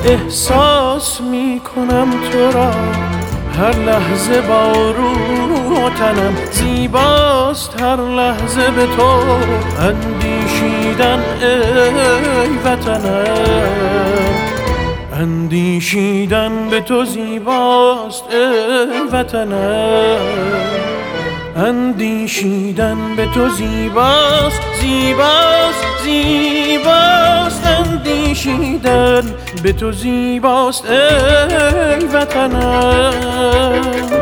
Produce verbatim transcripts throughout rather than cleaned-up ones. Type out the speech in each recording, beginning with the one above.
احساس می کنم تو را هر لحظه با روح تنم، زیباست هر لحظه به تو اندیشیدن ای وطنم، اندیشیدن به تو زیباست ای وطنم، اندیشیدن به تو زیباست زیباست زیباست، اندیشیدن به تو زیباست ای وطنم.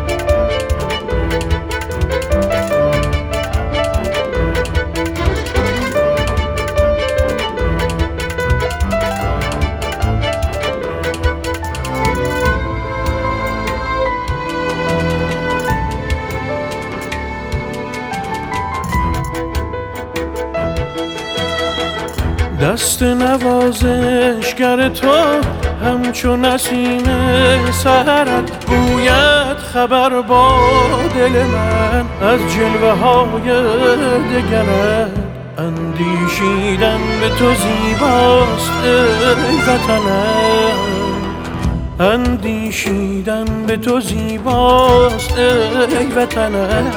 دست نوازشگر تو همچو نسیم سحرت گوید خبر با دل من از جلوه های دگرت، اندیشیدن به تو زیباست ای وطنم، اندیشیدن به تو زیباست ای وطنم.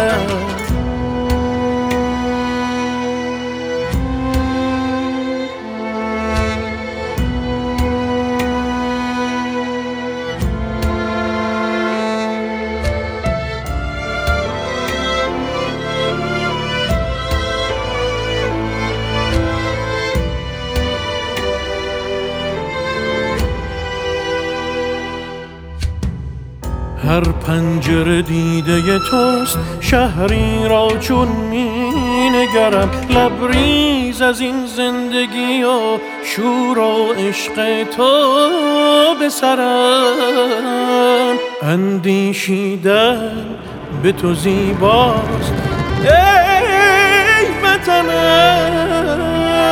هر پنجره دیده توست، شهری را چون می نگرم، لبریز از این زندگی و شور و عشق تو به سرم، اندیشیدن به تو زیباست ای وطنم،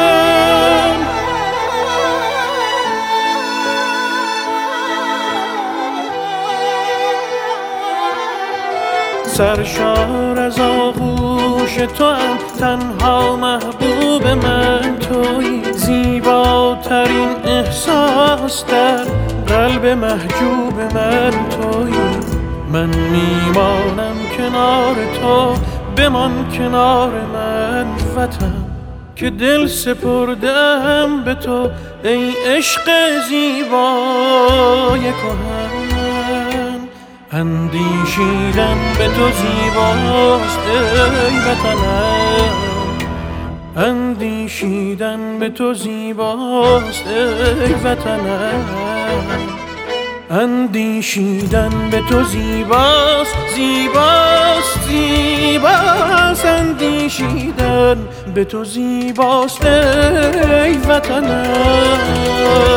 سرشار از آغوش تو هم، تنها محبوب من تویی، زیباترین احساس در قلب محجوب من تویی، من میمانم کنار تو، بمان کنار من وطن که دل سپردم به تو ای عشق زیبای کهن، اندیشیدن به تو زیباست ای وطنم، اندیشیدن به تو زیباست ای وطنم، اندیشیدن به تو زیباست زیباست زیباست، اندیشیدن به تو زیباست ای وطنم.